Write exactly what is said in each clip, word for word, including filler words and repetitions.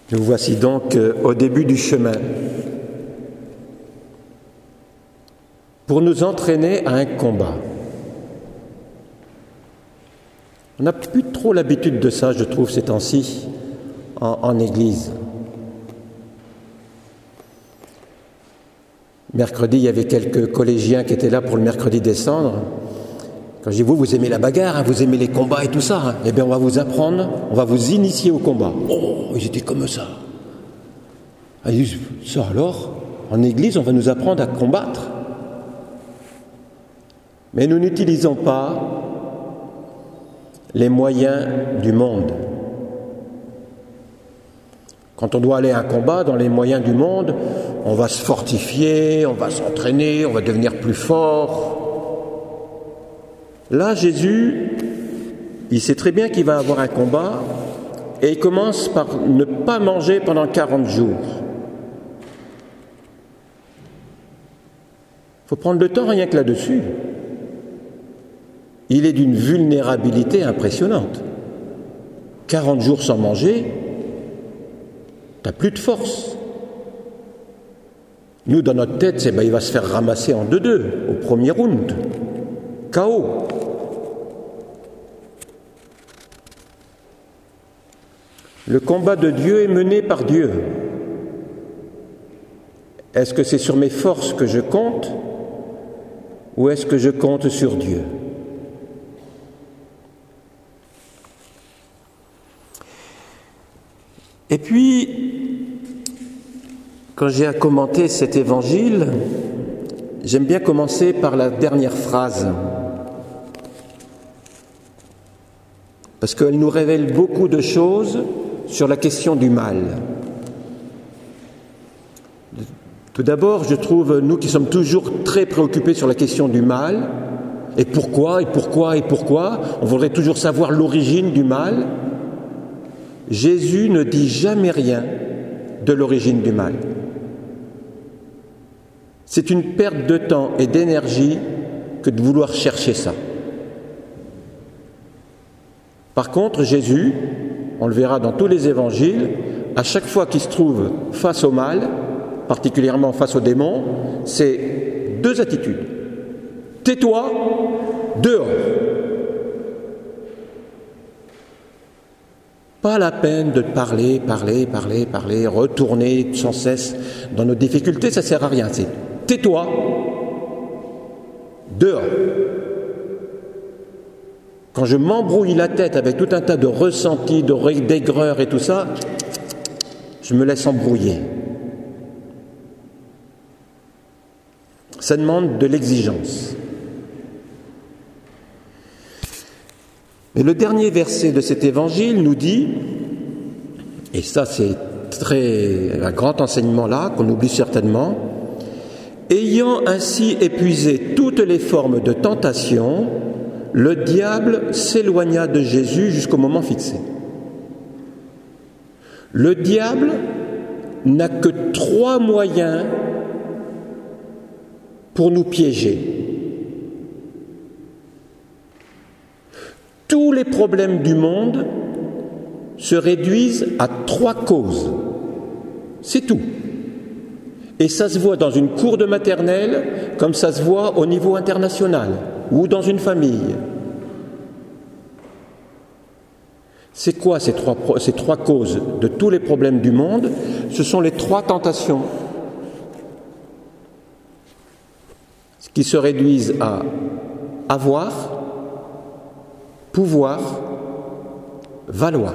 Nous voici donc au début du chemin pour nous entraîner à un combat. On n'a plus trop l'habitude de ça, je trouve, ces temps-ci, en, en Église. Mercredi, il y avait quelques collégiens qui étaient là pour le mercredi des cendres. Quand je dis, vous, vous aimez la bagarre, hein, vous aimez les combats et tout ça, hein, eh bien, on va vous apprendre, on va vous initier au combat. Oh, ils étaient comme ça. Ah, ils disent, ça alors, en Église, on va nous apprendre à combattre. Mais nous n'utilisons pas les moyens du monde. Quand on doit aller à un combat, dans les moyens du monde, on va se fortifier, on va s'entraîner, on va devenir plus fort. Là, Jésus, il sait très bien qu'il va avoir un combat et il commence par ne pas manger pendant quarante jours. Il faut prendre le temps rien que là-dessus. Il est d'une vulnérabilité impressionnante. quarante jours sans manger, t'as plus de force. Nous, dans notre tête, c'est ben, il va se faire ramasser en deux-deux au premier round. K O. Le combat de Dieu est mené par Dieu. Est-ce que c'est sur mes forces que je compte ou est-ce que je compte sur Dieu ? Et puis, quand j'ai à commenter cet évangile, j'aime bien commencer par la dernière phrase, parce qu'elle nous révèle beaucoup de choses sur la question du mal. Tout d'abord, je trouve, nous qui sommes toujours très préoccupés sur la question du mal, et pourquoi, et pourquoi, et pourquoi, on voudrait toujours savoir l'origine du mal. Jésus ne dit jamais rien de l'origine du mal. C'est une perte de temps et d'énergie que de vouloir chercher ça. Par contre, Jésus, on le verra dans tous les évangiles, à chaque fois qu'il se trouve face au mal, particulièrement face aux démons, c'est deux attitudes. Tais-toi, dehors. Pas la peine de parler, parler, parler, parler, retourner sans cesse dans nos difficultés, ça ne sert à rien. C'est tais-toi, dehors. Quand je m'embrouille la tête avec tout un tas de ressentis, de d'aigreurs et tout ça, je me laisse embrouiller. Ça demande de l'exigence. Mais le dernier verset de cet évangile nous dit, et ça c'est très un grand enseignement là, qu'on oublie certainement, ayant ainsi épuisé toutes les formes de tentation, le diable s'éloigna de Jésus jusqu'au moment fixé. Le diable n'a que trois moyens pour nous piéger. Tous les problèmes du monde se réduisent à trois causes. C'est tout. Et ça se voit dans une cour de maternelle comme ça se voit au niveau international ou dans une famille. C'est quoi ces trois, ces trois causes de tous les problèmes du monde ? Ce sont les trois tentations qui se réduisent à avoir, pouvoir, valoir.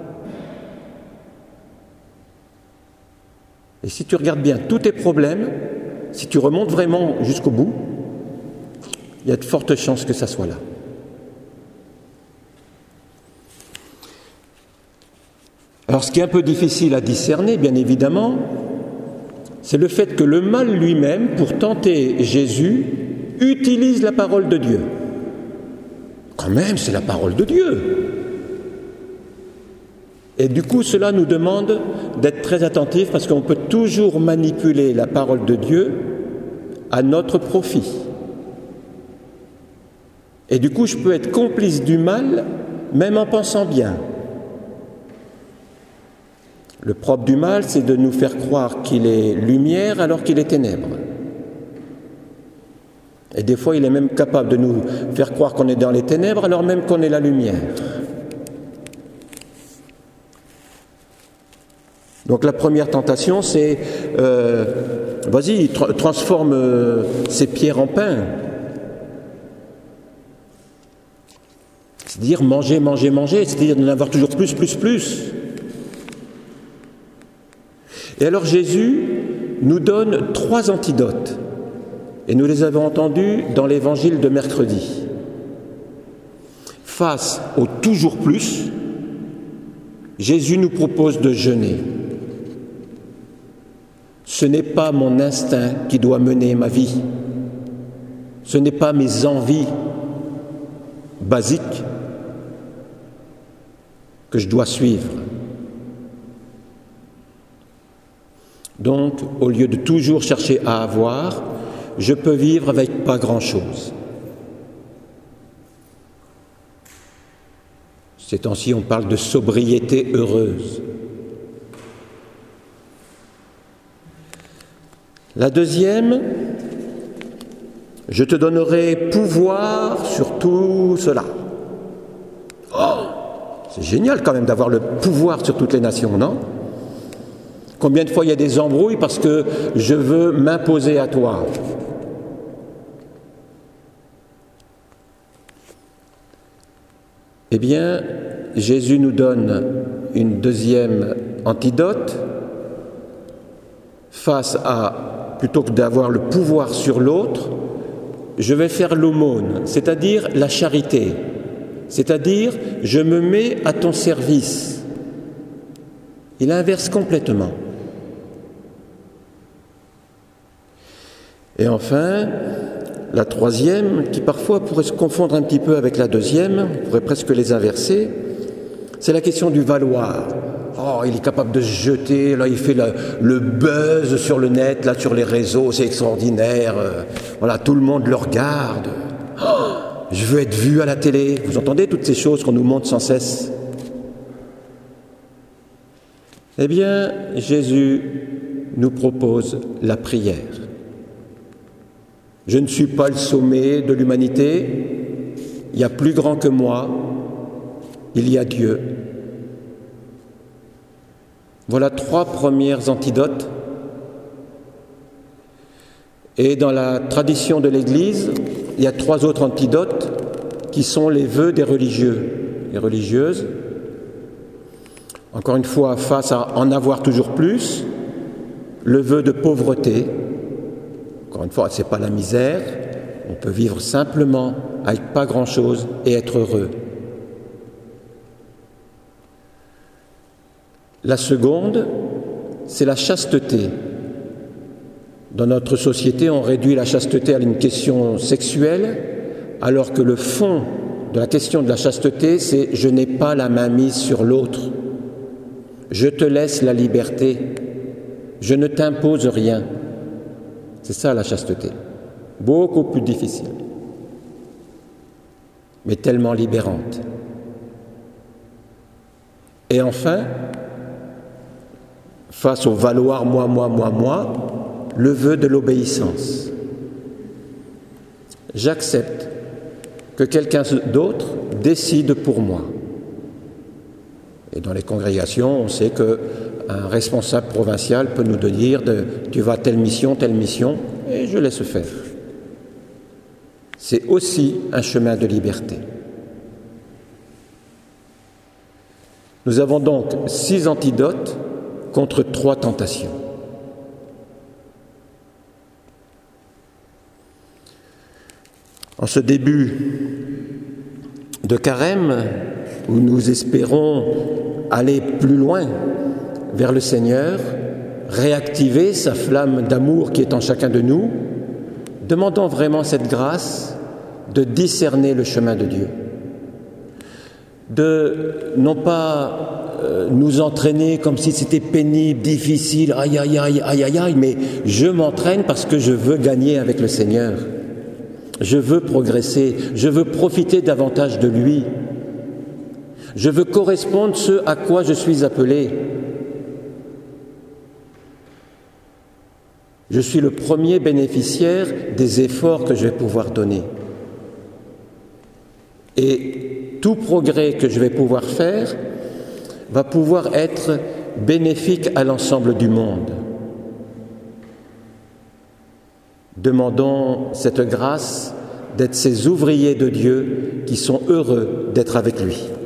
Et si tu regardes bien tous tes problèmes, si tu remontes vraiment jusqu'au bout, il y a de fortes chances que ça soit là. Alors ce qui est un peu difficile à discerner, bien évidemment, c'est le fait que le mal lui-même, pour tenter Jésus, utilise la parole de Dieu. Quand même, c'est la parole de Dieu. Et du coup, cela nous demande d'être très attentifs parce qu'on peut toujours manipuler la parole de Dieu à notre profit. Et du coup, je peux être complice du mal, même en pensant bien. Le propre du mal, c'est de nous faire croire qu'il est lumière alors qu'il est ténèbres. Et des fois, il est même capable de nous faire croire qu'on est dans les ténèbres alors même qu'on est la lumière. Donc la première tentation, c'est euh, vas-y, tra- transforme euh, ces pierres en pain. C'est-à-dire manger, manger, manger, c'est-à-dire d'en avoir toujours plus, plus, plus. Et alors Jésus nous donne trois antidotes. Et nous les avons entendus dans l'évangile de mercredi. Face au toujours plus, Jésus nous propose de jeûner. Ce n'est pas mon instinct qui doit mener ma vie. Ce n'est pas mes envies basiques que je dois suivre. Donc, au lieu de toujours chercher à avoir, je peux vivre avec pas grand-chose. Ces temps-ci, on parle de sobriété heureuse. La deuxième, je te donnerai pouvoir sur tout cela. Oh, c'est génial quand même d'avoir le pouvoir sur toutes les nations, non ? Combien de fois il y a des embrouilles parce que je veux m'imposer à toi ? Eh bien, Jésus nous donne une deuxième antidote face à, plutôt que d'avoir le pouvoir sur l'autre, je vais faire l'aumône, c'est-à-dire la charité, c'est-à-dire je me mets à ton service. Il inverse complètement. Et enfin, la troisième, qui parfois pourrait se confondre un petit peu avec la deuxième, on pourrait presque les inverser, c'est la question du valoir. Oh, il est capable de se jeter, là il fait le, le buzz sur le net, là sur les réseaux, c'est extraordinaire, euh, voilà, tout le monde le regarde. Oh, je veux être vu à la télé. Vous entendez toutes ces choses qu'on nous montre sans cesse ? Eh bien, Jésus nous propose la prière. Je ne suis pas le sommet de l'humanité, il y a plus grand que moi, il y a Dieu. Voilà trois premières antidotes. Et dans la tradition de l'Église, il y a trois autres antidotes qui sont les vœux des religieux et religieuses. Encore une fois, face à en avoir toujours plus, le vœu de pauvreté. Encore une fois, ce n'est pas la misère, on peut vivre simplement avec pas grand-chose et être heureux. La seconde, c'est la chasteté. Dans notre société, on réduit la chasteté à une question sexuelle, alors que le fond de la question de la chasteté, c'est « je n'ai pas la main mise sur l'autre, je te laisse la liberté, je ne t'impose rien ». C'est ça la chasteté, beaucoup plus difficile, mais tellement libérante. Et enfin, face au valoir moi, moi, moi, moi, le vœu de l'obéissance. J'accepte que quelqu'un d'autre décide pour moi. Et dans les congrégations, on sait qu'un responsable provincial peut nous dire de, tu vas à telle mission, telle mission, et je laisse faire. C'est aussi un chemin de liberté. Nous avons donc six antidotes contre trois tentations. En ce début de carême, où nous espérons aller plus loin vers le Seigneur, réactiver sa flamme d'amour qui est en chacun de nous, demandons vraiment cette grâce de discerner le chemin de Dieu, de non pas euh, nous entraîner comme si c'était pénible, difficile, aïe aïe aïe aïe aïe aïe, mais je m'entraîne parce que je veux gagner avec le Seigneur, je veux progresser, je veux profiter davantage de lui. Je veux correspondre à ce à quoi je suis appelé. Je suis le premier bénéficiaire des efforts que je vais pouvoir donner. Et tout progrès que je vais pouvoir faire va pouvoir être bénéfique à l'ensemble du monde. Demandons cette grâce d'être ces ouvriers de Dieu qui sont heureux d'être avec lui.